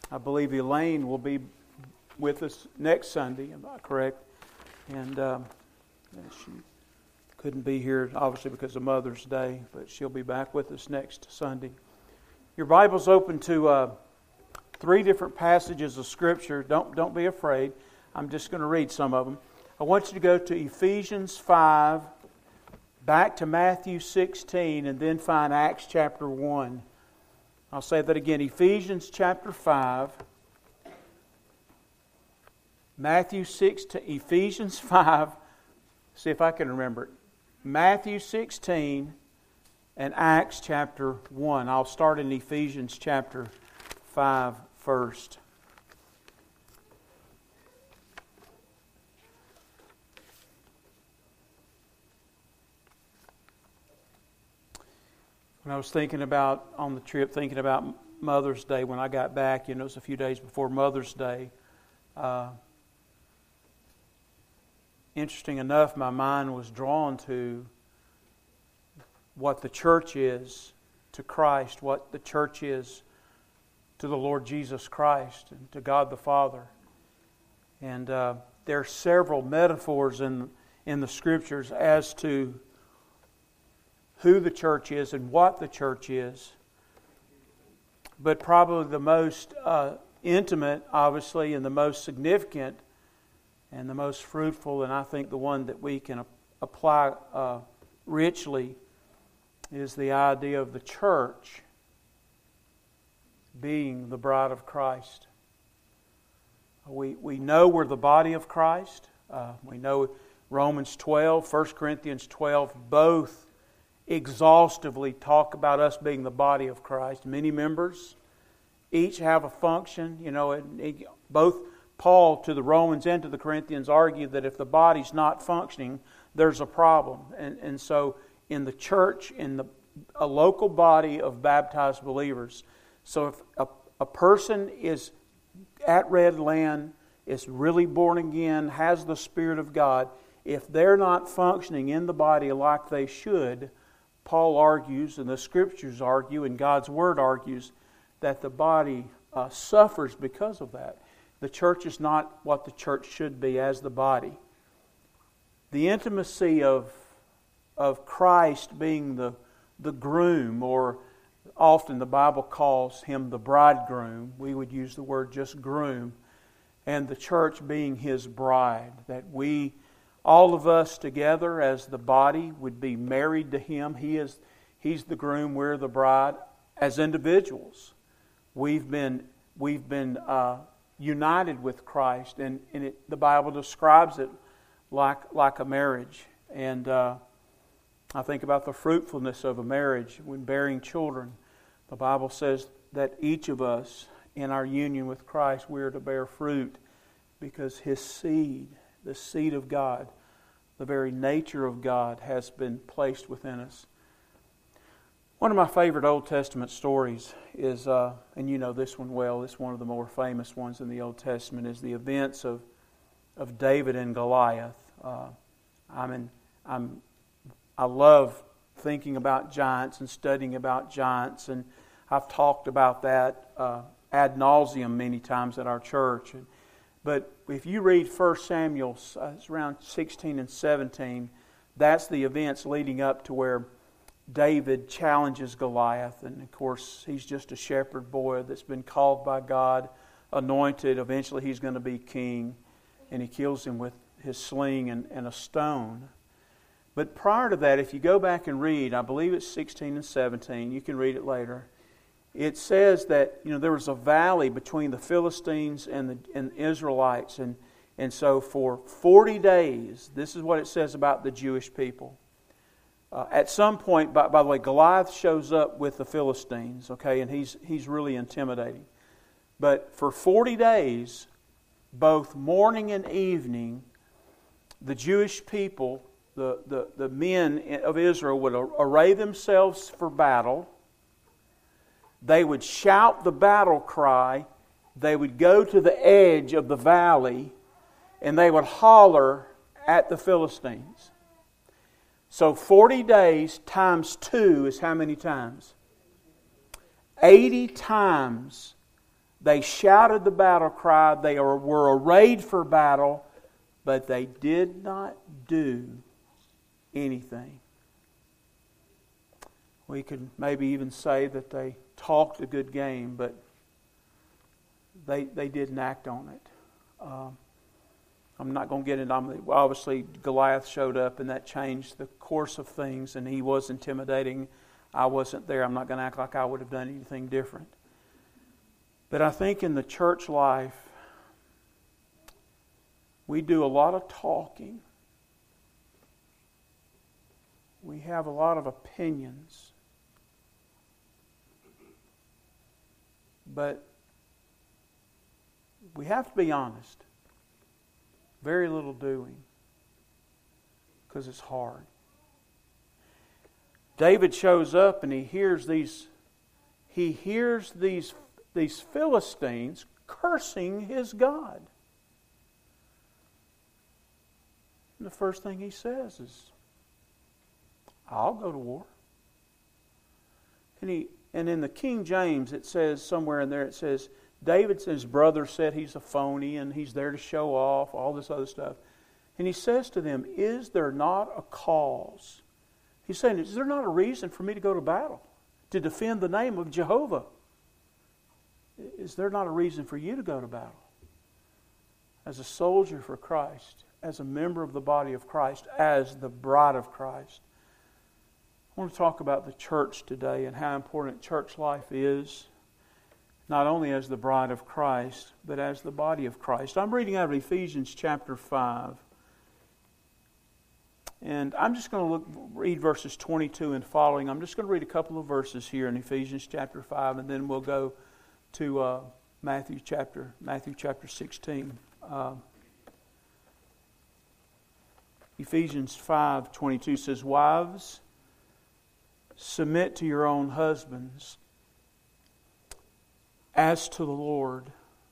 I believe Elaine will be with us next Sunday, am I correct? And she couldn't be here, obviously, because of Mother's Day, but she'll be back with us next Sunday. Your Bible's open to 3 different passages of Scripture. Don't be afraid. I'm just going to read some of them. I want you to go to Ephesians 5, back to Matthew 16, and then find Acts chapter 1. I'll say that again. Ephesians chapter 5, Matthew 6 to Ephesians 5. See if I can remember it. Matthew 16 and Acts chapter 1. I'll start in Ephesians chapter 5 first. When I was thinking about, on the trip, thinking about Mother's Day, when I got back, it was a few days before Mother's Day. Interesting enough, my mind was drawn to what the church is to Christ, what the church is to the Lord Jesus Christ, and to God the Father. And there are several metaphors in the Scriptures as to who the church is and what the church is. But probably the most intimate, obviously, and the most significant and the most fruitful, and I think the one that we can apply richly, is the idea of the church being the bride of Christ. We know we're the body of Christ. We know Romans 12, 1 Corinthians 12, both exhaustively talk about us being the body of Christ. Many members, each have a function. Both Paul to the Romans and to the Corinthians argue that if the body's not functioning, there's a problem. And so in the church, in a local body of baptized believers, so if a person is at Red Land, is really born again, has the Spirit of God, if they're not functioning in the body like they should, Paul argues, and the Scriptures argue, and God's Word argues, that the body suffers because of that. The church is not what the church should be as the body. The intimacy of Christ being the groom, or often the Bible calls Him the bridegroom. We would use the word just groom. And the church being His bride. That we, all of us together as the body, would be married to Him. He's the groom, we're the bride. As individuals, we've been united with Christ, and the Bible describes it like a marriage. And I think about the fruitfulness of a marriage when bearing children. The Bible says that each of us, in our union with Christ, we are to bear fruit because His seed, the seed of God, the very nature of God, has been placed within us. One of my favorite Old Testament stories is, and you know this one well, it's one of the more famous ones in the Old Testament, is the events of David and Goliath. I love thinking about giants and studying about giants, and I've talked about that ad nauseum many times at our church. But if you read 1 Samuel, it's around 16 and 17, that's the events leading up to where David challenges Goliath. And of course, he's just a shepherd boy that's been called by God, anointed. Eventually he's going to be king. And he kills him with his sling and a stone. But prior to that, if you go back and read, I believe it's 16 and 17, you can read it later. It says that there was a valley between the Philistines and the Israelites. And so for 40 days, this is what it says about the Jewish people. At some point, by the way, Goliath shows up with the Philistines, okay, and he's really intimidating. But for 40 days, both morning and evening, the Jewish people, the men of Israel would array themselves for battle. They would shout the battle cry. They would go to the edge of the valley, and they would holler at the Philistines. So 40 days times 2 is how many times? 80 times They shouted the battle cry. They were arrayed for battle, but they did not do anything. We could maybe even say that they talked a good game, but they didn't act on it. I'm not going to get into it. Obviously, Goliath showed up, and that changed the course of things, and he was intimidating. I wasn't there. I'm not going to act like I would have done anything different. But I think in the church life, we do a lot of talking. We have a lot of opinions. But we have to be honest. Very little doing. Because it's hard. David shows up and he hears these Philistines cursing his God. And the first thing he says is, I'll go to war. And in the King James, it says somewhere in there, it says, David, his brother, said he's a phony and he's there to show off, all this other stuff. And he says to them, is there not a cause? He's saying, is there not a reason for me to go to battle? To defend the name of Jehovah? Is there not a reason for you to go to battle? As a soldier for Christ, as a member of the body of Christ, as the bride of Christ. I want to talk about the church today and how important church life is, not only as the bride of Christ, but as the body of Christ. I'm reading out of Ephesians chapter 5. And I'm just going to read verses 22 and following. I'm just going to read a couple of verses here in Ephesians chapter 5, and then we'll go to Matthew chapter 16. Ephesians 5:22 says, wives, submit to your own husbands as to the Lord.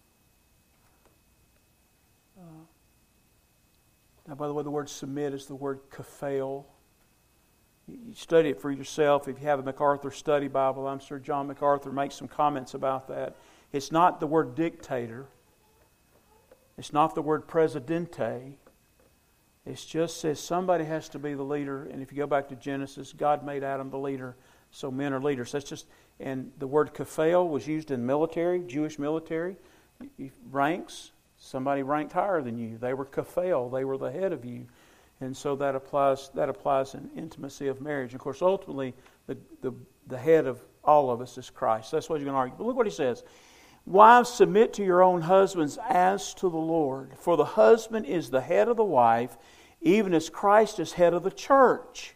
Now, by the way, the word submit is the word kaphel. You study it for yourself. If you have a MacArthur Study Bible, I'm sure John MacArthur makes some comments about that. It's not the word dictator. It's not the word presidente. It just says somebody has to be the leader. And if you go back to Genesis, God made Adam the leader, so men are leaders. That's just, and the word kaphel was used in military, Jewish military ranks. Somebody ranked higher than you. They were kaphel. They were the head of you. And so that applies in intimacy of marriage. Of course, ultimately, the head of all of us is Christ. That's what you're going to argue. But look what he says. Wives, submit to your own husbands as to the Lord. For the husband is the head of the wife, even as Christ is head of the church.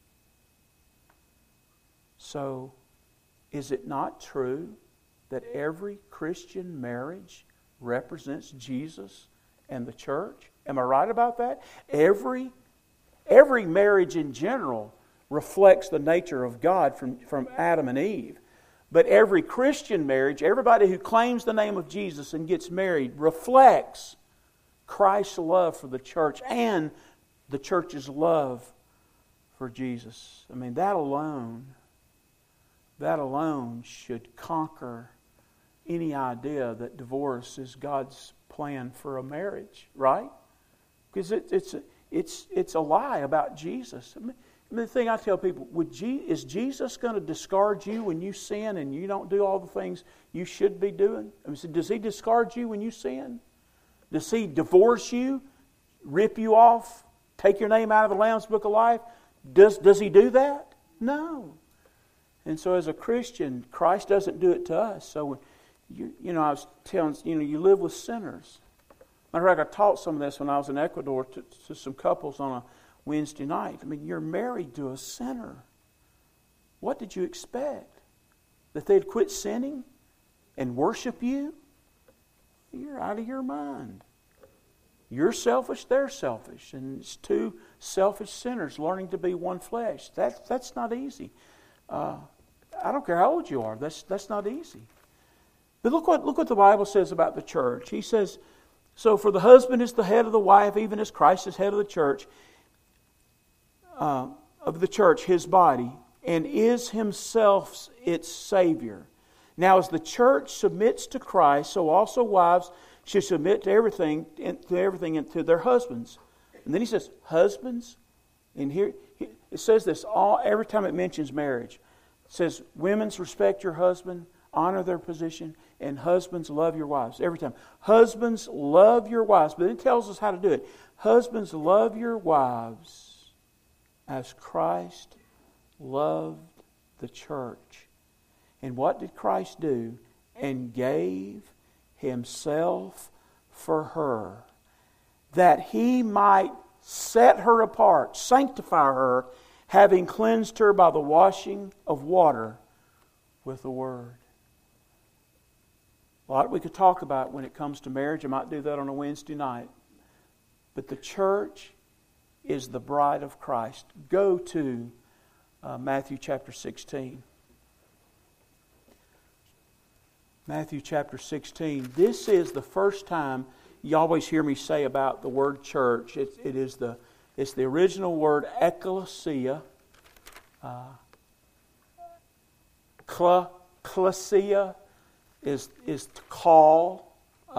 So, is it not true that every Christian marriage represents Jesus and the church? Am I right about that? Every marriage in general reflects the nature of God from Adam and Eve. But every Christian marriage, everybody who claims the name of Jesus and gets married, reflects Christ's love for the church and the church's love for Jesus. I mean, that alone should conquer any idea that divorce is God's plan for a marriage, right? Because it's a lie about Jesus. I mean, the thing I tell people, is Jesus going to discard you when you sin and you don't do all the things you should be doing? I mean, so does He discard you when you sin? Does He divorce you, rip you off, take your name out of the Lamb's Book of Life? Does He do that? No. And so as a Christian, Christ doesn't do it to us. So, I was telling, you live with sinners. Matter of fact, I taught some of this when I was in Ecuador to some couples on a Wednesday night. I mean, you're married to a sinner. What did you expect? That they'd quit sinning and worship you? You're out of your mind. You're selfish, they're selfish. And it's two selfish sinners learning to be one flesh. That's not easy. I don't care how old you are. That's not easy. But look what the Bible says about the church. He says, so for the husband is the head of the wife, even as Christ is head of the church, his body, and is himself its Savior. Now as the church submits to Christ, so also wives should submit to everything and to their husbands. And then he says, husbands, and here it says this every time it mentions marriage. It says, women, respect your husband, honor their position, and husbands, love your wives. Every time. Husbands, love your wives. But it tells us how to do it. Husbands, love your wives as Christ loved the church. And what did Christ do? And gave Himself for her, that He might set her apart, sanctify her, having cleansed her by the washing of water with the Word. A lot we could talk about when it comes to marriage. I might do that on a Wednesday night. But the church is the bride of Christ. Go to Matthew chapter 16. Matthew chapter 16. This is the first time you always hear me say about the word church. It's the original word ekklesia. Klesia is to call.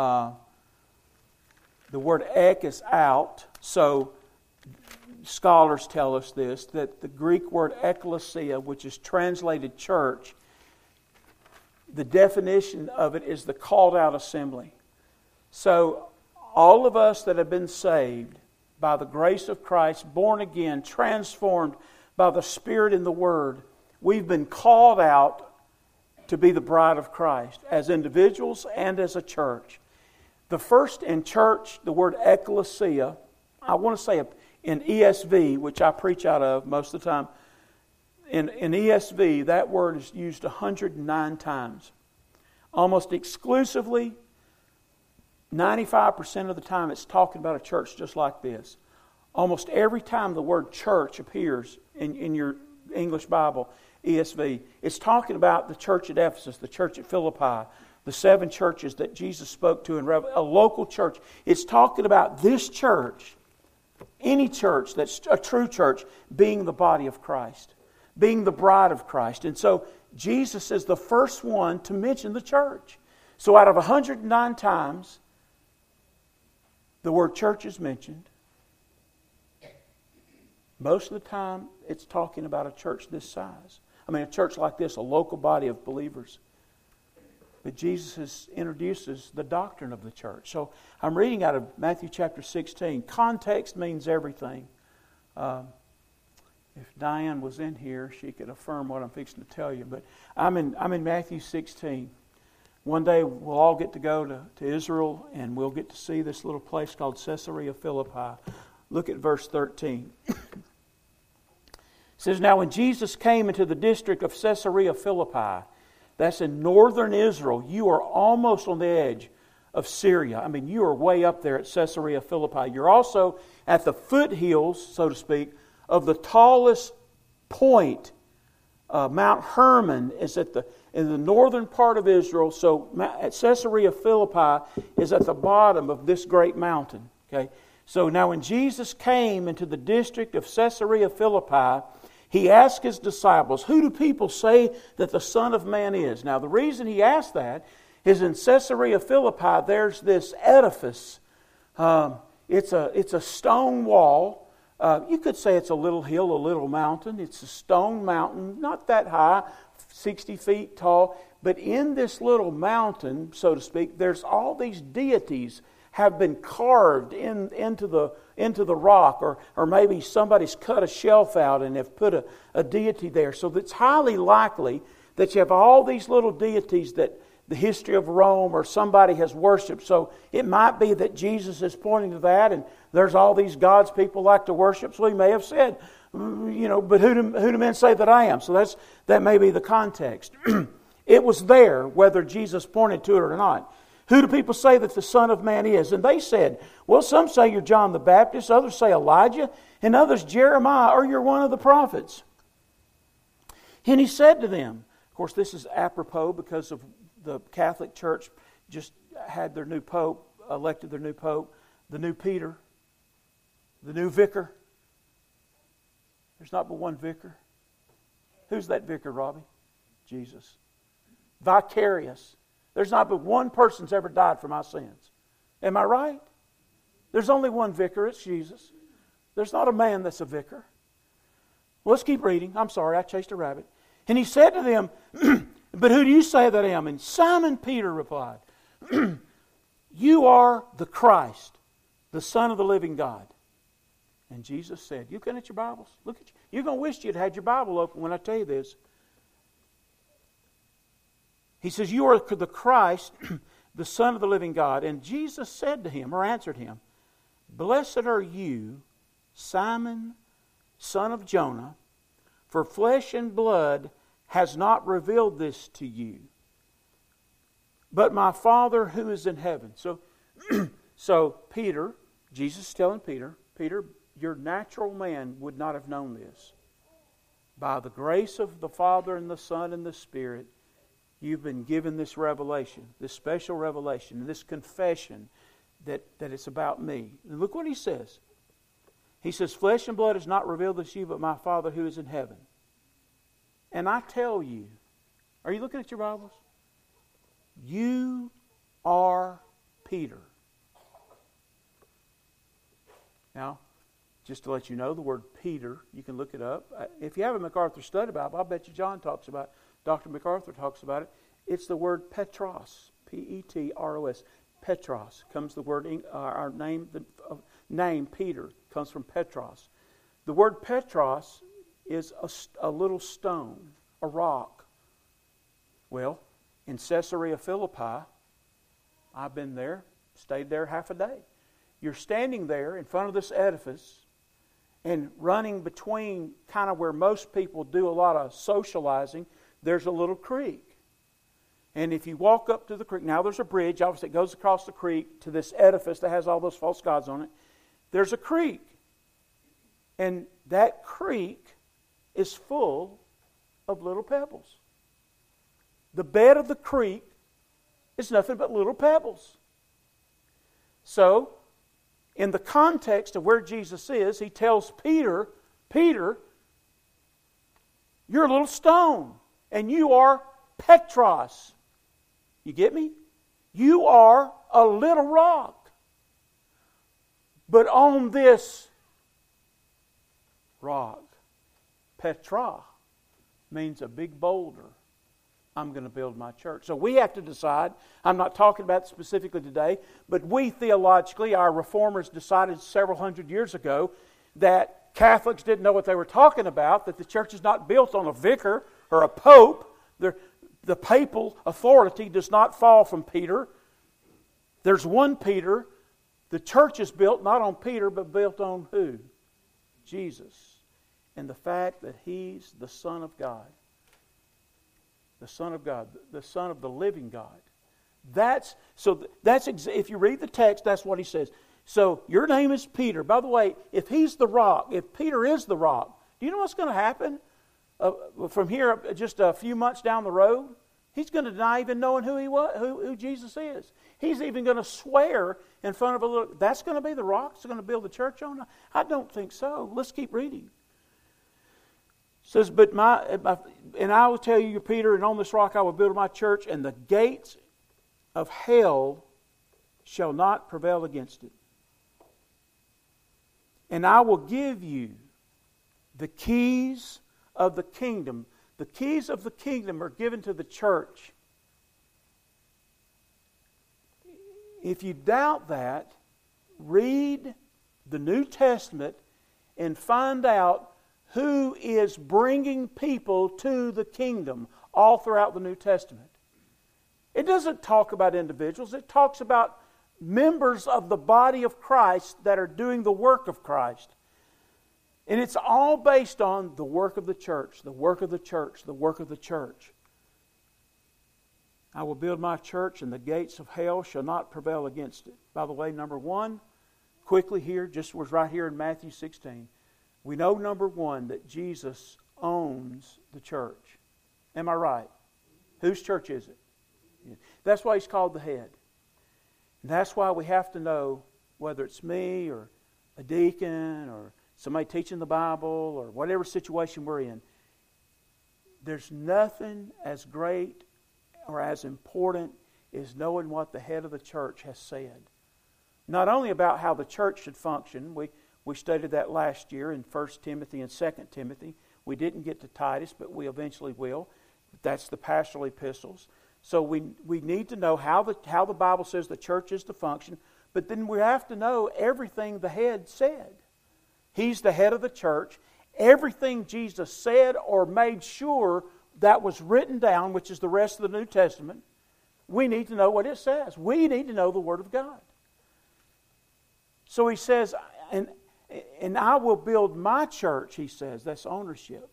The word ek is out. So scholars tell us this, that the Greek word ekklesia, which is translated church, the definition of it is the called out assembly. So all of us that have been saved by the grace of Christ, born again, transformed by the Spirit and the Word, we've been called out to be the bride of Christ as individuals and as a church. The first in church, the word ekklesia, I want to say in ESV, which I preach out of most of the time, in ESV, that word is used 109 times. Almost exclusively, 95% of the time it's talking about a church just like this. Almost every time the word church appears in your English Bible, ESV, it's talking about the church at Ephesus, the church at Philippi, the 7 churches that Jesus spoke to in a local church. It's talking about this church, any church that's a true church, being the body of Christ, being the bride of Christ. And so Jesus is the first one to mention the church. So out of 109 times, the word church is mentioned. Most of the time, it's talking about a church this size. I mean, a church like this, a local body of believers. But Jesus introduces the doctrine of the church. So I'm reading out of Matthew chapter 16. Context means everything. If Diane was in here, she could affirm what I'm fixing to tell you. But I'm in Matthew 16. One day we'll all get to go to Israel, and we'll get to see this little place called Caesarea Philippi. Look at verse 13. It says, now when Jesus came into the district of Caesarea Philippi, that's in northern Israel, you are almost on the edge of Syria. I mean, you are way up there at Caesarea Philippi. You're also at the foothills, so to speak, of the tallest point. Mount Hermon is in the northern part of Israel. So at Caesarea Philippi is at the bottom of this great mountain. Okay. So now when Jesus came into the district of Caesarea Philippi, He asked His disciples, who do people say that the Son of Man is? Now the reason He asked that is in Caesarea Philippi there's this edifice. It's a stone wall. You could say it's a little hill, a little mountain. It's a stone mountain, not that high, 60 feet tall. But in this little mountain, so to speak, there's all these deities have been carved into the rock, or maybe somebody's cut a shelf out and have put a deity there. So it's highly likely that you have all these little deities that the history of Rome or somebody has worshipped. So it might be that Jesus is pointing to that, and there's all these gods people like to worship. So He may have said, but who do men say that I am? So that may be the context. It was there, whether Jesus pointed to it or not. Who do people say that the Son of Man is? And they said, well, some say you're John the Baptist, others say Elijah, and others Jeremiah, or you're one of the prophets. And He said to them, of course this is apropos because of the Catholic Church just had their new pope, elected their new pope, the new Peter, the new vicar. There's not but one vicar. Who's that vicar, Robbie? Jesus. vicarious. There's not but one person's ever died for my sins. Am I right? There's only one vicar. It's Jesus. There's not a man that's a vicar. Well, let's keep reading. I'm sorry, I chased a rabbit. And he said to them, but who do you say that I am? And Simon Peter replied, you are the Christ, the Son of the living God. And Jesus said, you looking at your Bibles? Look at you. You're going to wish you'd had your Bible open when I tell you this. He says, you are the Christ, the Son of the living God. And Jesus said to him, or answered him, blessed are you, Simon, son of Jonah, for flesh and blood has not revealed this to you, but my Father who is in heaven. So Peter, Jesus is telling Peter, your natural man would not have known this. By the grace of the Father and the Son and the Spirit, you've been given this revelation, this special revelation, this confession that it's about me. And look what he says. He says, flesh and blood has not revealed this to you, but my Father who is in heaven. And I tell you, are you looking at your Bibles? You are Peter. Now, just to let you know, the word Peter, you can look it up. If you have a MacArthur Study Bible, I bet you John talks about it. Dr. MacArthur talks about it. It's the word Petros, P-E-T-R-O-S. Petros comes the word, our name Peter comes from Petros. The word Petros is a little stone, a rock. Well, in Caesarea Philippi, I've been there, stayed there half a day. You're standing there in front of this edifice and running between kind of where most people do a lot of socializing, there's a little creek. And if you walk up to the creek, now there's a bridge, obviously it goes across the creek to this edifice that has all those false gods on it. There's a creek. And that creek is full of little pebbles. The bed of the creek is nothing but little pebbles. So, in the context of where Jesus is, he tells Peter, Peter, you're a little stone, and you are Petros. You get me? You are a little rock. But on this rock, Petra means a big boulder, I'm going to build my church. So we have to decide, I'm not talking about it specifically today, but we theologically, our reformers decided several hundred years ago that Catholics didn't know what they were talking about, that the church is not built on a vicar or a pope. The papal authority does not fall from Peter. There's one Peter. The church is built not on Peter, but built on who? Jesus. And the fact that He's the Son of God. The Son of God. The Son of the living God. If you read the text, that's what he says. So, your name is Peter. By the way, if he's the rock, if Peter is the rock, do you know what's going to happen? From here, just a few months down the road, he's going to deny even knowing who Jesus is. He's even going to swear in front of a little. That's going to be the rock that's going to build the church on. I don't think so. Let's keep reading. It says, and I will tell you, Peter, and on this rock I will build my church, and the gates of hell shall not prevail against it. And I will give you the keys of the kingdom. The keys of the kingdom are given to the church. If you doubt that, read the New Testament and find out who is bringing people to the kingdom all throughout the New Testament. It doesn't talk about individuals. It talks about members of the body of Christ that are doing the work of Christ. And it's all based on the work of the church, the work of the church, the work of the church. I will build my church, and the gates of hell shall not prevail against it. By the way, number one, quickly here, just was right here in Matthew 16. We know, number one, that Jesus owns the church. Am I right? Whose church is it? That's why He's called the head. And that's why we have to know whether it's me or a deacon or somebody teaching the Bible or whatever situation we're in. There's nothing as great or as important is knowing what the head of the church has said. Not only about how the church should function. We studied that last year in 1 Timothy and 2 Timothy. We didn't get to Titus, but we eventually will. That's the pastoral epistles. So we need to know how the Bible says the church is to function, but then we have to know everything the head said. He's the head of the church. Everything Jesus said or made sure that was written down, which is the rest of the New Testament, we need to know what it says. We need to know the Word of God. So he says, and I will build my church, he says. That's ownership.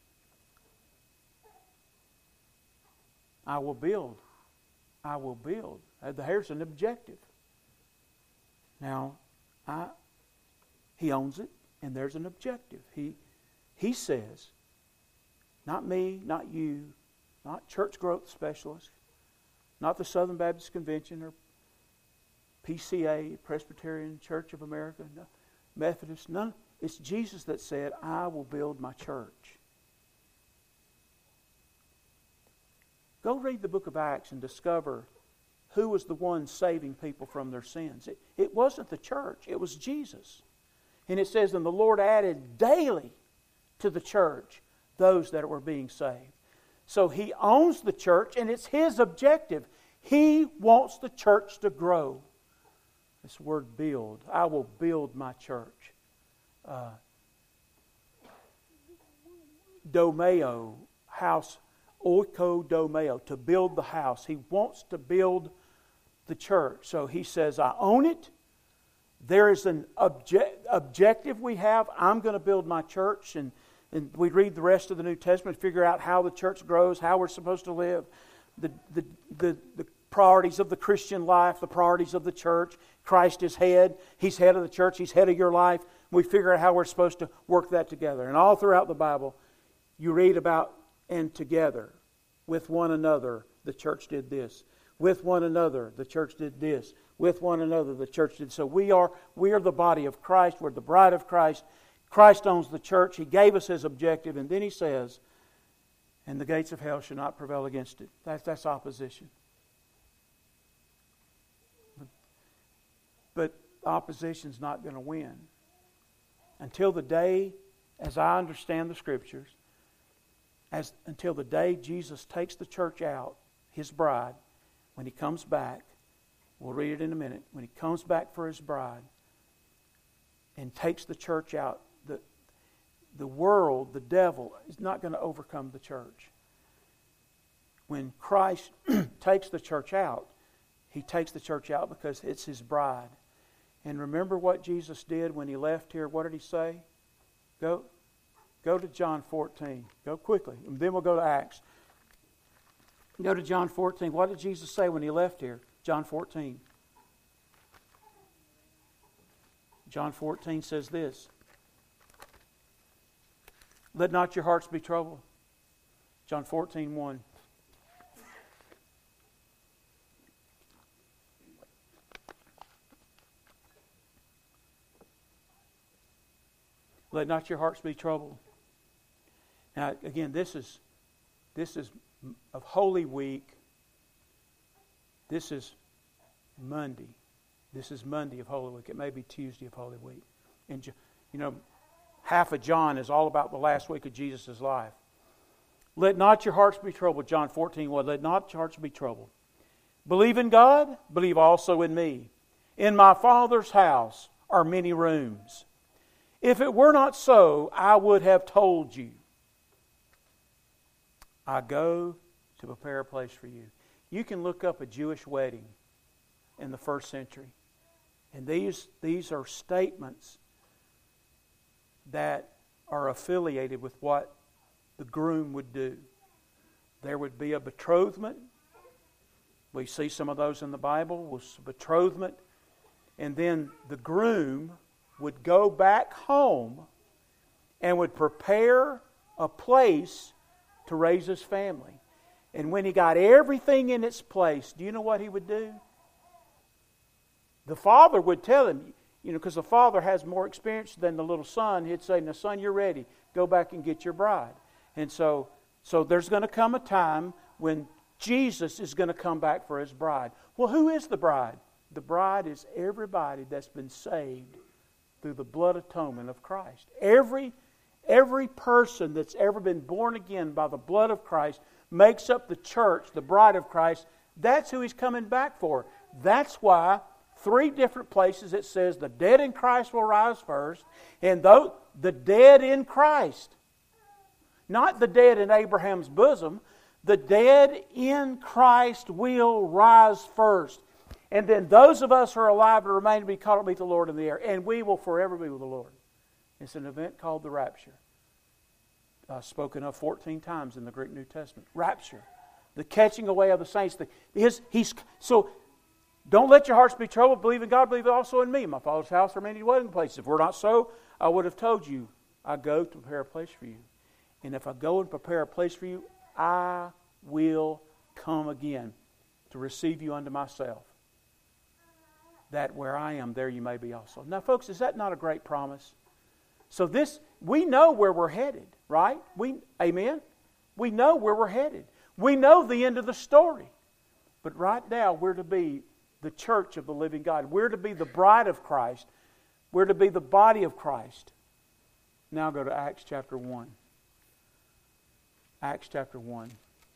I will build. I will build. Here's an objective. Now, he owns it, and there's an objective. He says, not me, not you, not church growth specialist, not the Southern Baptist Convention or PCA, Presbyterian Church of America, no, Methodist, none. It's Jesus that said, I will build my church. Go read the book of Acts and discover who was the one saving people from their sins. It wasn't the church, it was Jesus. And it says, and the Lord added daily to the church those that were being saved. So He owns the church, and it's His objective. He wants the church to grow. This word build. I will build my church. Domeo, house. Oikodomeo, to build the house. He wants to build the church. So He says, I own it. There is an objective we have. I'm going to build my church. And we read the rest of the New Testament, figure out how the church grows, how we're supposed to live, the priorities of the Christian life, the priorities of the church. Christ is head. He's head of the church. He's head of your life. We figure out how we're supposed to work that together. And all throughout the Bible, you read about and together with one another, the church did this. With one another, the church did this. With one another, the church did. So we are the body of Christ. We're the bride of Christ. Christ owns the church. He gave us His objective. And then He says, and the gates of hell shall not prevail against it. That's opposition. But opposition's not going to win. Until the day, as I understand the Scriptures, until the day Jesus takes the church out, His bride, when He comes back, we'll read it in a minute, when He comes back for His bride and takes the church out, the world, the devil, is not going to overcome the church. When Christ takes the church out, He takes the church out because it's His bride. And remember what Jesus did when He left here. What did He say? Go to John 14. Go quickly. And then we'll go to Acts. Go to John 14. What did Jesus say when He left here? John 14. John 14 says this. Let not your hearts be troubled. John 14:1. Let not your hearts be troubled. Now, again, this is of Holy Week. This is Monday. This is Monday of Holy Week. It may be Tuesday of Holy Week. And, half of John is all about the last week of Jesus' life. Let not your hearts be troubled. John 14:1. Let not your hearts be troubled. Believe in God. Believe also in me. In my Father's house are many rooms. If it were not so, I would have told you. I go to prepare a place for you. You can look up a Jewish wedding in the first century. And these are statements that are affiliated with what the groom would do. There would be a betrothment. We see some of those in the Bible, was betrothment. And then the groom would go back home and would prepare a place to raise his family. And when he got everything in its place, do you know what he would do? The father would tell him, because the father has more experience than the little son, he'd say, now son, you're ready. Go back and get your bride. And so there's going to come a time when Jesus is going to come back for His bride. Well, who is the bride? The bride is everybody that's been saved through the blood atonement of Christ. Every person that's ever been born again by the blood of Christ makes up the church, the bride of Christ. That's who He's coming back for. That's why 3 different places it says the dead in Christ will rise first, and the dead in Christ. Not the dead in Abraham's bosom. The dead in Christ will rise first. And then those of us who are alive and remain to be caught up with the Lord in the air. And we will forever be with the Lord. It's an event called the rapture. Spoken of 14 times in the Greek New Testament. Rapture. The catching away of the saints. So don't let your hearts be troubled. Believe in God, believe also in me. In my Father's house are many dwelling places. If we're not so, I would have told you, I go to prepare a place for you. And if I go and prepare a place for you, I will come again to receive you unto myself, that where I am, there you may be also. Now, folks, is that not a great promise? So we know where we're headed, right? Amen? We know where we're headed. We know the end of the story. But right now, we're to be the church of the living God. We're to be the bride of Christ. We're to be the body of Christ. Now go to Acts chapter 1. Acts chapter 1.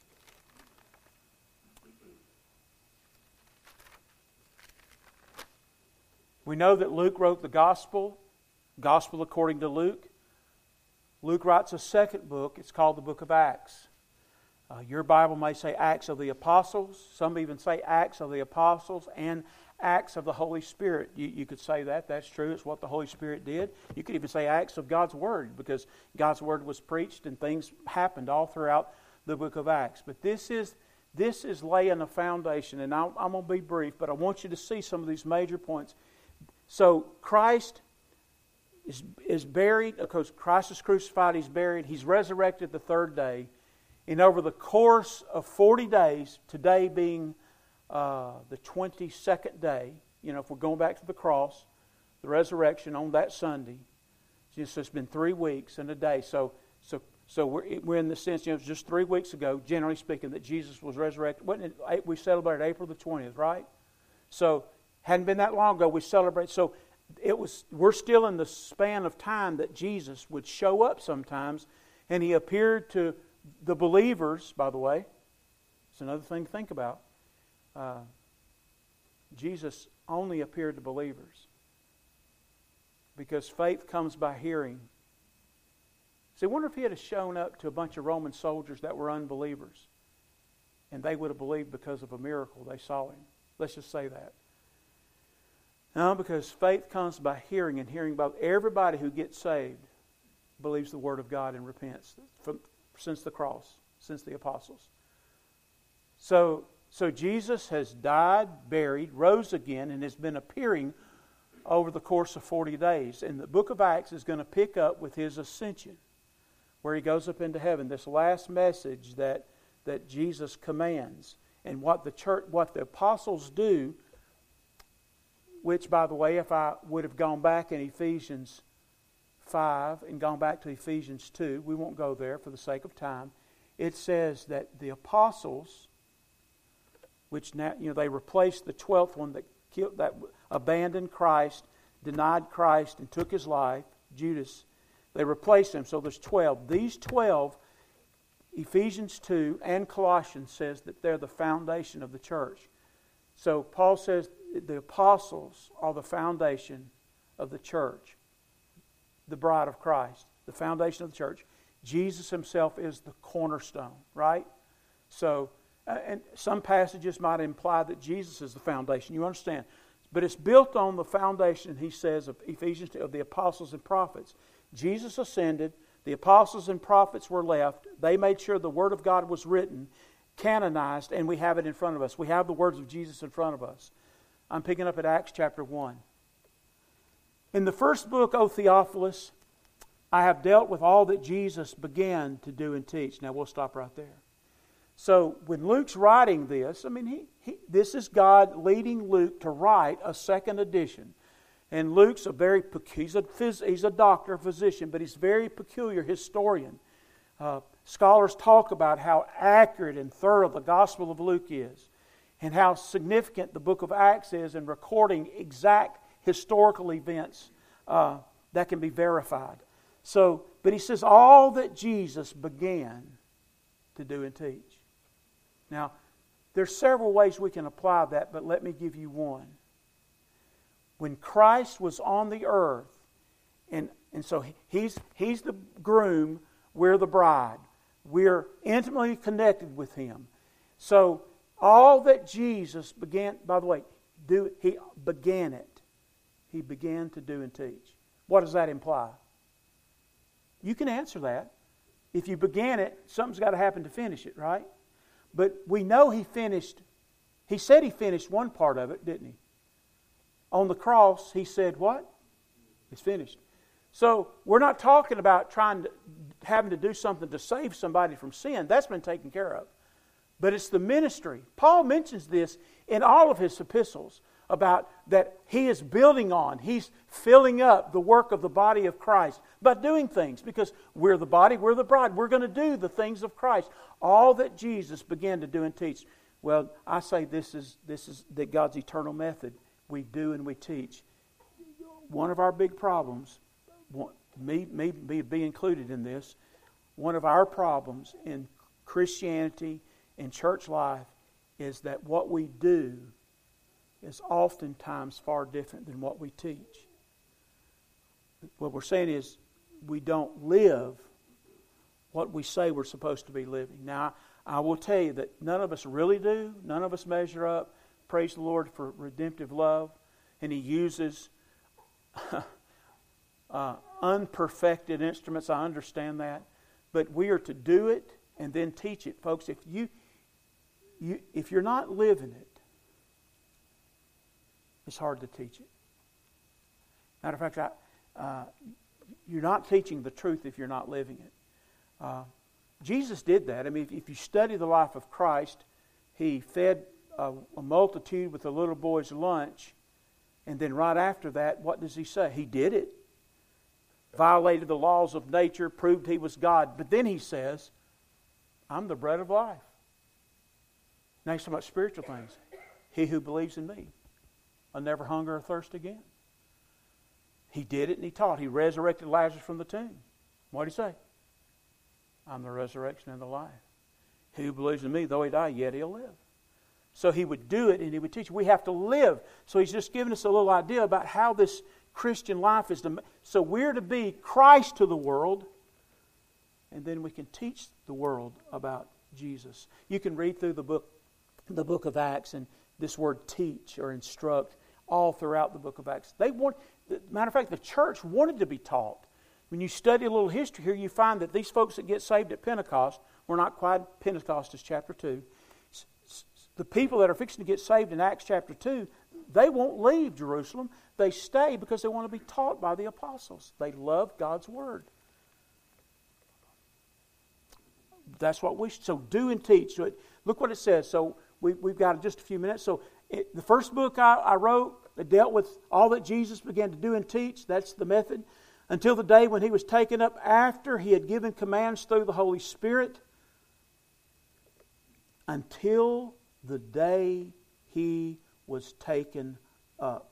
We know that Luke wrote the Gospel according to Luke. Luke writes a second book. It's called the book of Acts. Your Bible may say Acts of the Apostles. Some even say Acts of the Apostles and Acts of the Holy Spirit. You could say that. That's true. It's what the Holy Spirit did. You could even say Acts of God's Word, because God's Word was preached and things happened all throughout the book of Acts. But this is laying a foundation, and I'm going to be brief, but I want you to see some of these major points. So Christ is buried. Of course, Christ is crucified. He's buried. He's resurrected the 3rd day. And over the course of 40 days, today being the 22nd day, if we're going back to the cross, the resurrection on that Sunday, it's been 3 weeks and a day. So we're in the sense, it was just 3 weeks ago, generally speaking, that Jesus was resurrected. We celebrated April the 20th, right? So hadn't been that long ago we celebrated. So we're still in the span of time that Jesus would show up sometimes, and He appeared to the believers, by the way. It's another thing to think about. Jesus only appeared to believers because faith comes by hearing. See, I wonder if He had shown up to a bunch of Roman soldiers that were unbelievers, and they would have believed because of a miracle they saw Him. Let's just say that. No, because faith comes by hearing, and hearing by everybody who gets saved believes the Word of God and repents since the cross, since the apostles. So Jesus has died, buried, rose again, and has been appearing over the course of 40 days. And the book of Acts is going to pick up with His ascension, where He goes up into heaven. This last message that Jesus commands, and what the apostles do, which, by the way, if I would have gone back in Ephesians 5 and gone back to Ephesians 2, we won't go there for the sake of time. It says that the apostles, which now they replaced the 12th one that abandoned Christ, denied Christ, and took his life, Judas. They replaced him, so there's 12. These 12, Ephesians 2 and Colossians says that they're the foundation of the church. So Paul says the apostles are the foundation of the church, the bride of Christ, the foundation of the church. Jesus Himself is the cornerstone, right? So, and some passages might imply that Jesus is the foundation. You understand? But it's built on the foundation, he says, of Ephesians 2, of the apostles and prophets. Jesus ascended. The apostles and prophets were left. They made sure the Word of God was written, canonized, and we have it in front of us. We have the words of Jesus in front of us. I'm picking up at Acts chapter 1. In the first book, O Theophilus, I have dealt with all that Jesus began to do and teach. Now we'll stop right there. So when Luke's writing this, this is God leading Luke to write a second edition. And Luke's he's a doctor, physician, but he's a very peculiar historian. Scholars talk about how accurate and thorough the Gospel of Luke is, and how significant the book of Acts is in recording exact historical events that can be verified. So, but he says all that Jesus began to do and teach. Now, there's several ways we can apply that, but let me give you one. When Christ was on the earth, and so he's the groom, we're the bride. We're intimately connected with Him. So all that Jesus began, by the way, He began it. He began to do and teach. What does that imply? You can answer that. If you began it, something's got to happen to finish it, right? But we know He finished. He said He finished one part of it, didn't He? On the cross, He said what? It's finished. So we're not talking about having to do something to save somebody from sin. That's been taken care of. But it's the ministry. Paul mentions this in all of his epistles about that he is building on. He's filling up the work of the body of Christ by doing things, because we're the body, we're the bride. We're going to do the things of Christ. All that Jesus began to do and teach. Well, I say this is that God's eternal method. We do and we teach. One of our big problems, me be included in this, one of our problems in Christianity and church life is that what we do is oftentimes far different than what we teach. What we're saying is we don't live what we say we're supposed to be living. Now, I will tell you that none of us really do. None of us measure up. Praise the Lord for redemptive love. And He uses unperfected instruments. I understand that. But we are to do it and then teach it. Folks, if you're not living it, it's hard to teach it. Matter of fact, you're not teaching the truth if you're not living it. Jesus did that. I mean, if you study the life of Christ, He fed a multitude with a little boy's lunch, and then right after that, what does He say? He did it. Violated the laws of nature, proved He was God. But then He says, I'm the bread of life. Now He's talking about spiritual things. He who believes in Me will never hunger or thirst again. He did it and He taught. He resurrected Lazarus from the tomb. What did He say? I'm the resurrection and the life. He who believes in Me, though he die, yet he'll live. So He would do it and He would teach. We have to live. So He's just giving us a little idea about how this Christian life is. So we're to be Christ to the world, and then we can teach the world about Jesus. You can read through the book of Acts, and this word teach or instruct all throughout the book of Acts. Matter of fact, the church wanted to be taught. When you study a little history here, you find that these folks that get saved at Pentecost, we're not quite Pentecost as chapter 2. The people that are fixing to get saved in Acts chapter 2, they won't leave Jerusalem. They stay because they want to be taught by the apostles. They love God's Word. That's what so do and teach. So look what it says. So we've got just a few minutes. So the first book I wrote, it dealt with all that Jesus began to do and teach. That's the method. Until the day when He was taken up, after He had given commands through the Holy Spirit. Until the day He was taken up.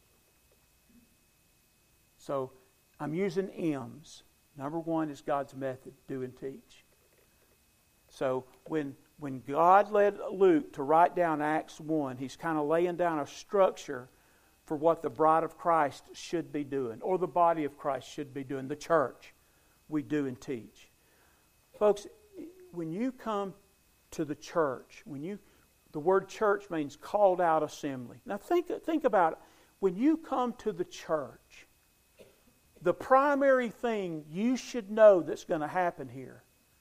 So I'm using M's. Number one is God's method, do and teach. So when God led Luke to write down Acts 1, he's kind of laying down a structure for what the bride of Christ should be doing, or the body of Christ should be doing, the church. We do and teach. Folks, when you come to the church, the word church means called out assembly. Now think about it. When you come to the church, the primary thing you should know that's going to happen here,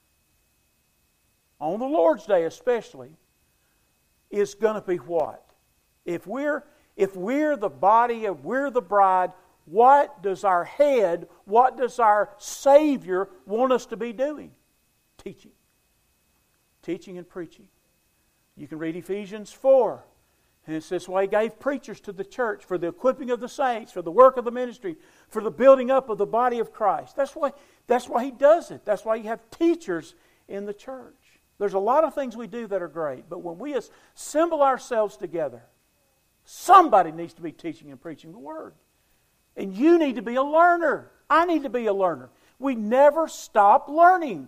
on the Lord's Day especially, is going to be what? If we're the body, if we're the bride, what does our head, what does our Savior want us to be doing? Teaching. Teaching and preaching. You can read Ephesians 4. And it says, why He gave preachers to the church for the equipping of the saints, for the work of the ministry, for the building up of the body of Christ. That's why He does it. That's why you have teachers in the church. There's a lot of things we do that are great, but when we assemble ourselves together, somebody needs to be teaching and preaching the Word. And you need to be a learner. I need to be a learner. We never stop learning.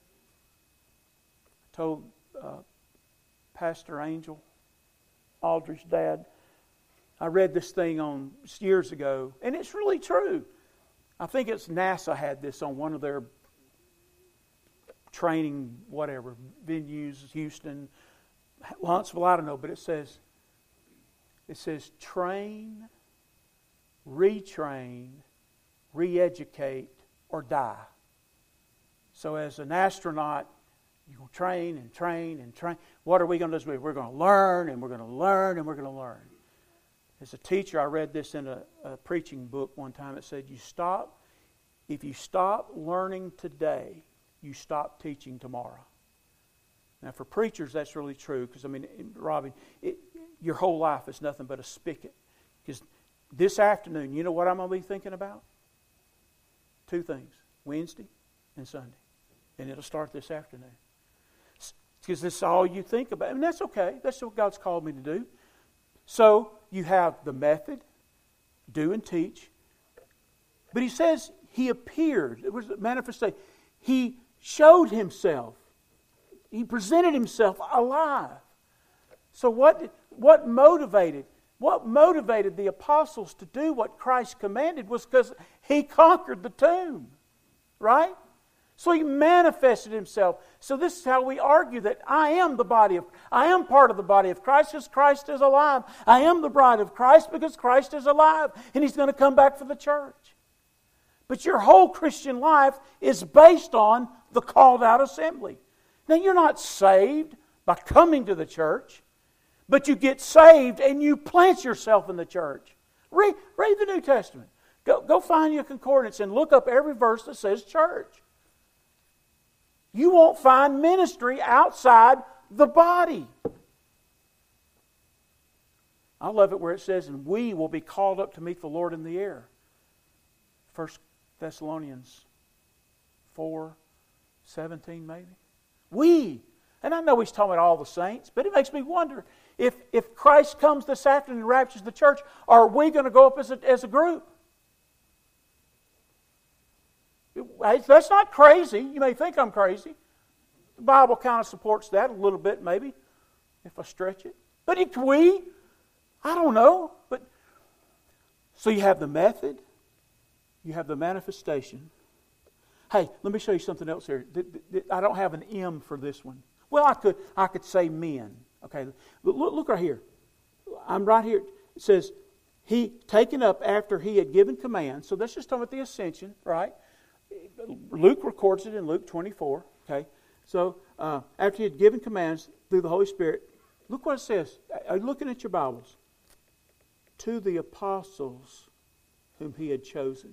I told Pastor Angel, Audrey's dad, I read this thing on years ago, and it's really true. I think it's NASA had this on one of their training, whatever, venues, Houston, Huntsville, I don't know, but it says, train, retrain, re-educate, or die. So as an astronaut, you go train and train and train. What are we going to do? We're going to learn and we're going to learn and we're going to learn. As a teacher, I read this in a preaching book one time. It said, if you stop learning today, you stop teaching tomorrow. Now for preachers, that's really true because, Robbie, your whole life is nothing but a spigot. Because this afternoon, you know what I'm going to be thinking about? 2 things, Wednesday and Sunday. And it'll start this afternoon. Because this is all you think about. And that's okay. That's what God's called me to do. So you have the method, do and teach. But he says he appeared. It was a manifestation. He showed himself. He presented himself alive. So what motivated the apostles to do what Christ commanded was because he conquered the tomb. Right? So he manifested himself. So this is how we argue that I am part of the body of Christ because Christ is alive. I am the bride of Christ because Christ is alive. And he's going to come back for the church. But your whole Christian life is based on the called out assembly. Now you're not saved by coming to the church, but you get saved and you plant yourself in the church. Read the New Testament. Go find your concordance and look up every verse that says church. You won't find ministry outside the body. I love it where it says, and we will be called up to meet the Lord in the air. 1 Thessalonians 4:17 maybe. We. And I know he's talking about all the saints, but it makes me wonder, if Christ comes this afternoon and raptures the church, are we going to go up as a group? That's not crazy. You may think I'm crazy. The Bible kind of supports that a little bit, maybe, if I stretch it. But I don't know. But so you have the method, you have the manifestation. Hey, let me show you something else here. I don't have an M for this one. Well, I could say men. Okay, look right here. I'm right here. It says, he taken up after he had given command. So that's just talking about the ascension, right? Luke records it in Luke 24. Okay, so after he had given commands through the Holy Spirit, look what it says. Are you looking at your Bibles? To the apostles whom he had chosen.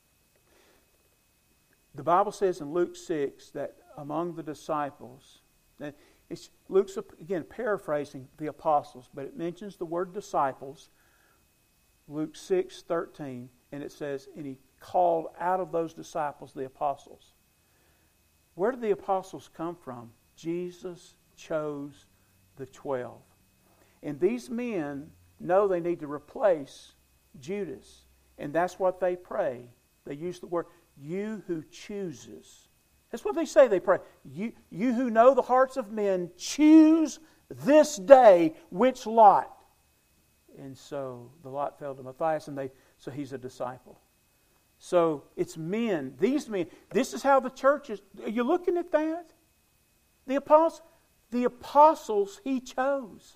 The Bible says in Luke 6 that among the disciples, Luke's again paraphrasing the apostles, but it mentions the word disciples. Luke 6:13, and it says, and he called out of those disciples the apostles. Where did the apostles come from? Jesus chose the 12. And these men know they need to replace Judas. And that's what they pray. They use the word, you who chooses. That's what they say they pray. You who know the hearts of men, choose this day which lot. And so the lot fell to Matthias, and so he's a disciple. So it's men, these men. This is how the church is. Are you looking at that? The apostles he chose.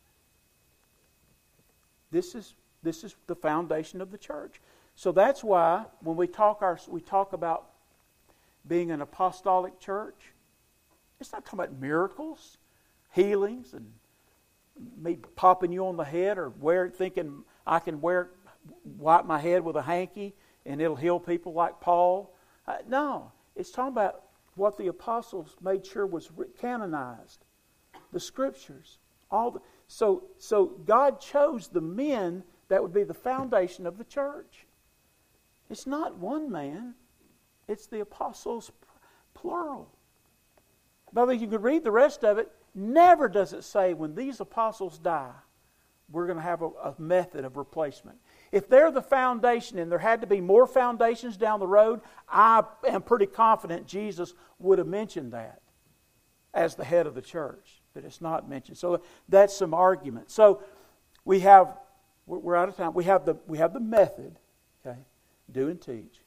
This is the foundation of the church. So that's why when we talk about being an apostolic church, it's not talking about miracles, healings, and me popping you on the head or thinking I can wipe my head with a hanky and it'll heal people like Paul. No, it's talking about what the apostles made sure was canonized. The Scriptures. So God chose the men that would be the foundation of the church. It's not one man. It's the apostles, plural. By the way, you could read the rest of it. Never does it say when these apostles die, we're going to have a method of replacement. If they're the foundation and there had to be more foundations down the road, I am pretty confident Jesus would have mentioned that as the head of the church. But it's not mentioned. So that's some argument. So we're out of time. We have the method, okay, do and teach.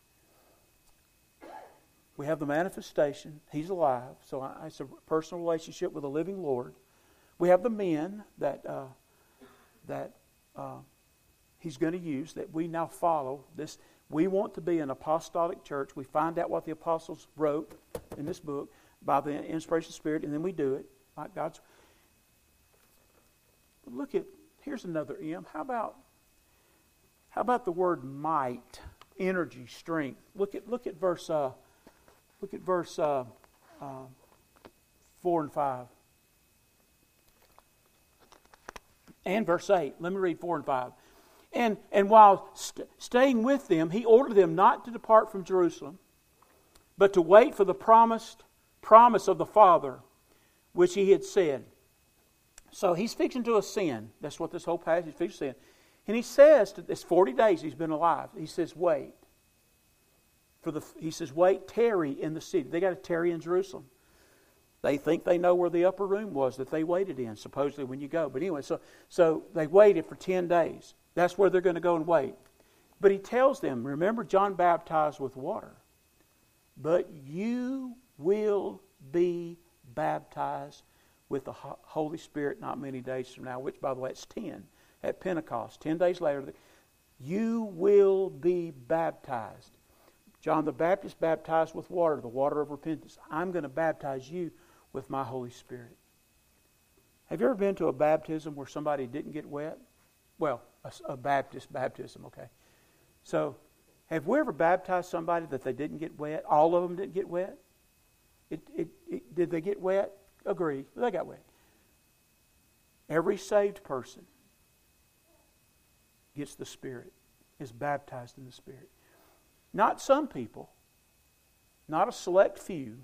We have the manifestation. He's alive. So it's a personal relationship with the living Lord. We have the men that He's going to use, that we now follow. This. We want to be an apostolic church. We find out what the apostles wrote in this book by the inspiration of the Spirit, and then we do it. Like God's. Look at, here's another M. How about the word might, energy, strength? Look at verse 4 and 5. And verse 8. Let me read 4 and 5. And while staying with them, he ordered them not to depart from Jerusalem, but to wait for the promise of the Father, which he had said. So he's fixing to ascend. That's what this whole passage is fixing to ascend. And he says, it's 40 days he's been alive. He says, wait. He says, wait, tarry in the city. They got to tarry in Jerusalem. They think they know where the upper room was that they waited in, supposedly when you go. But anyway, so they waited for 10 days. That's where they're going to go and wait. But he tells them, remember, John baptized with water. But you will be baptized with the Holy Spirit not many days from now, which, by the way, it's 10 at Pentecost. 10 days later, you will be baptized. John the Baptist baptized with water, the water of repentance. I'm going to baptize you with my Holy Spirit. Have you ever been to a baptism where somebody didn't get wet? Well, a Baptist baptism, okay. So, have we ever baptized somebody that they didn't get wet? All of them didn't get wet? Did they get wet? Agree. They got wet. Every saved person gets the Spirit, is baptized in the Spirit. Not some people, not a select few,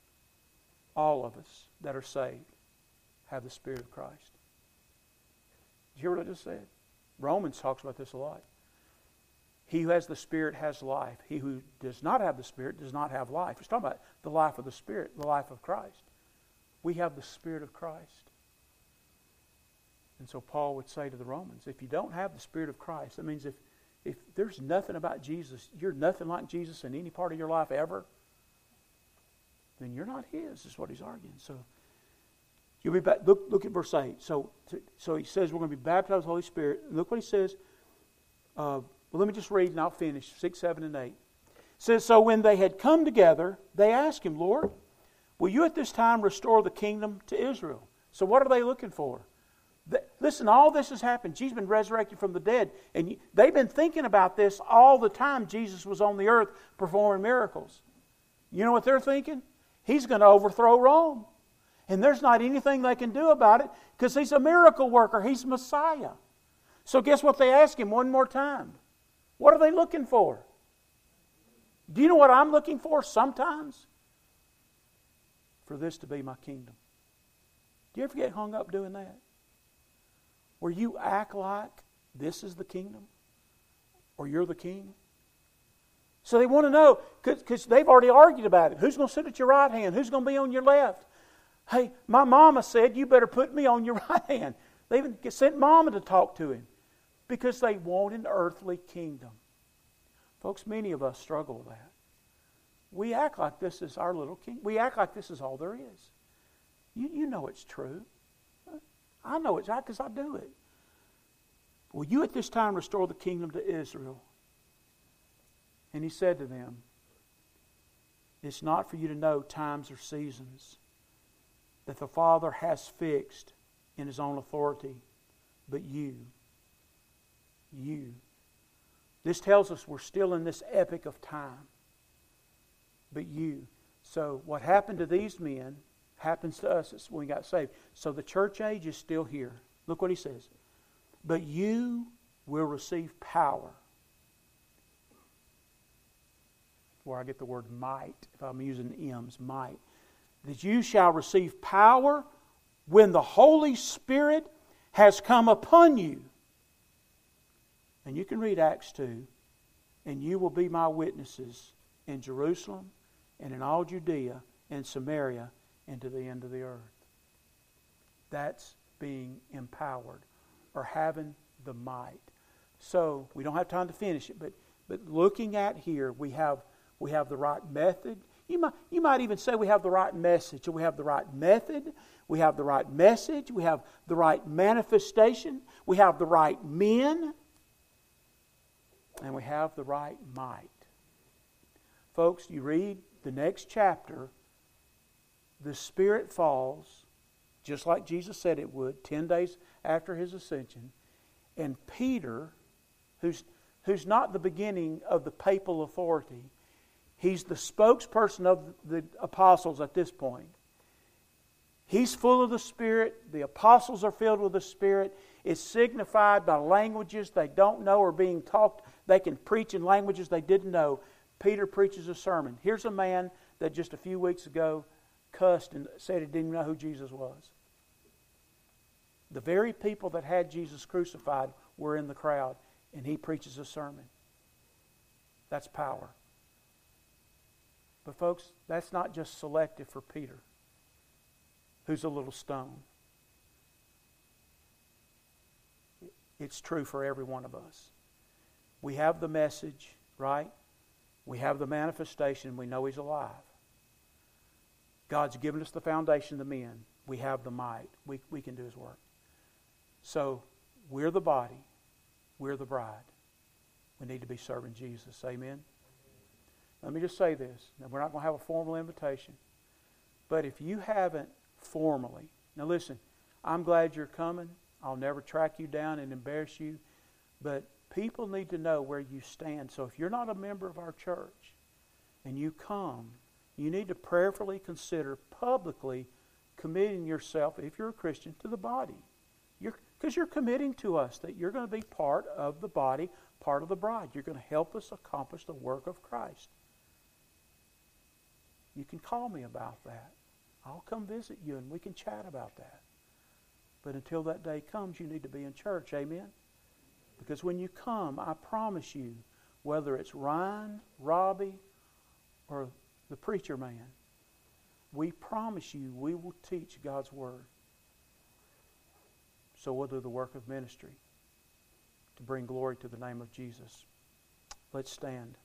all of us that are saved have the Spirit of Christ. Did you hear what I just said? Romans talks about this a lot. He who has the Spirit has life. He who does not have the Spirit does not have life. It's talking about the life of the Spirit, the life of Christ. We have the Spirit of Christ. And so Paul would say to the Romans, if you don't have the Spirit of Christ, that means if there's nothing about Jesus, you're nothing like Jesus in any part of your life ever, then you're not His, is what he's arguing. So you'll be back. Look at verse 8. So he says we're going to be baptized with the Holy Spirit. Look what he says. Well, let me just read and I'll finish. 6, 7, and 8. It says, so when they had come together, they asked him, Lord, will you at this time restore the kingdom to Israel? So what are they looking for? Listen, all this has happened. Jesus has been resurrected from the dead. And they've been thinking about this all the time Jesus was on the earth performing miracles. You know what they're thinking? He's going to overthrow Rome. And there's not anything they can do about it because He's a miracle worker. He's Messiah. So guess what they ask Him one more time? What are they looking for? Do you know what I'm looking for sometimes? For this to be my kingdom. Do you ever get hung up doing that? Where you act like this is the kingdom? Or you're the king? So they want to know, because they've already argued about it. Who's going to sit at your right hand? Who's going to be on your left? Hey, my mama said you better put me on your right hand. They even sent mama to talk to him. Because they want an earthly kingdom. Folks, many of us struggle with that. We act like this is our little king. We act like this is all there is. You know it's true. I know it's right because I do it. Will you at this time restore the kingdom to Israel? And He said to them, it's not for you to know times or seasons that the Father has fixed in His own authority, but you. This tells us we're still in this epoch of time. But you. So what happened to these men happens to us when we got saved. So the church age is still here. Look what he says. But you will receive power. Where I get the word might. If I'm using M's, might. that you shall receive power when the Holy Spirit has come upon you. And you can read Acts 2. And you will be my witnesses in Jerusalem and in all Judea and Samaria and to the end of the earth. That's being empowered or having the might. So we don't have time to finish it, but looking at here, we have the right method. You might even say we have the right message. We have the right method. We have the right message. We have the right manifestation. We have the right men. And we have the right might. Folks, you read the next chapter, the Spirit falls, just like Jesus said it would, 10 days after His ascension. And Peter, who's not the beginning of the papal authority, he's the spokesperson of the apostles at this point. He's full of the Spirit. The apostles are filled with the Spirit. It's signified by languages they don't know or being taught. They can preach in languages they didn't know. Peter preaches a sermon. Here's a man that just a few weeks ago cussed and said he didn't know who Jesus was. The very people that had Jesus crucified were in the crowd, and he preaches a sermon. That's power. But folks, that's not just selective for Peter, who's a little stone. It's true for every one of us. We have the message, right? We have the manifestation. We know He's alive. God's given us the foundation, the men. We have the might. We can do His work. So, we're the body. We're the bride. We need to be serving Jesus. Amen? Let me just say this. Now, we're not going to have a formal invitation. But if you haven't formally... Now listen, I'm glad you're coming. I'll never track you down and embarrass you. But people need to know where you stand. So if you're not a member of our church and you come, you need to prayerfully consider publicly committing yourself, if you're a Christian, to the body. Because you're committing to us that you're going to be part of the body, part of the bride. You're going to help us accomplish the work of Christ. You can call me about that. I'll come visit you and we can chat about that. But until that day comes, you need to be in church. Amen? Because when you come, I promise you, whether it's Ryan, Robbie, or the preacher man, we promise you we will teach God's Word. So we'll do the work of ministry to bring glory to the name of Jesus. Let's stand.